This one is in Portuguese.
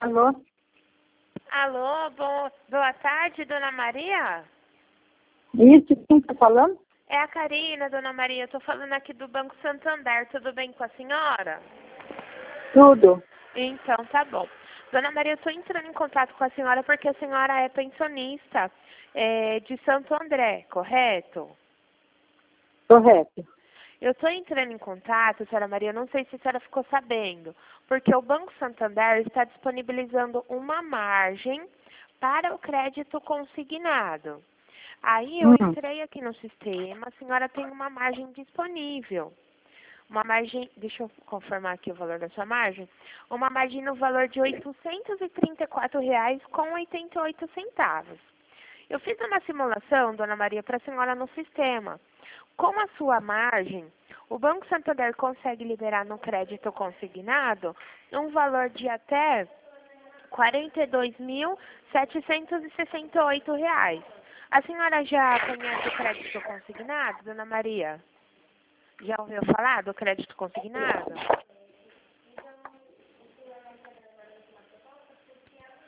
Alô? Alô, boa tarde, dona Maria? Isso, quem está falando? É a Karina, dona Maria. Estou falando aqui do Banco Santander. Tudo bem com a senhora? Tudo. Então, tá bom. Dona Maria, eu estou entrando em contato com a senhora porque a senhora é pensionista de Santo André, correto? Correto. Eu estou entrando em contato, senhora Maria, não sei se a senhora ficou sabendo, porque o Banco Santander está disponibilizando uma margem para o crédito consignado. Aí eu Hum. entrei aqui no sistema, a senhora tem uma margem disponível. Uma margem, deixa eu confirmar aqui o valor da sua margem. Uma margem no valor de R$ 834,88. Eu fiz uma simulação, dona Maria, para a senhora no sistema. Com a sua margem, o Banco Santander consegue liberar no crédito consignado um valor de até R$ 42.768. A senhora já conhece o crédito consignado, dona Maria? Já ouviu falar do crédito consignado?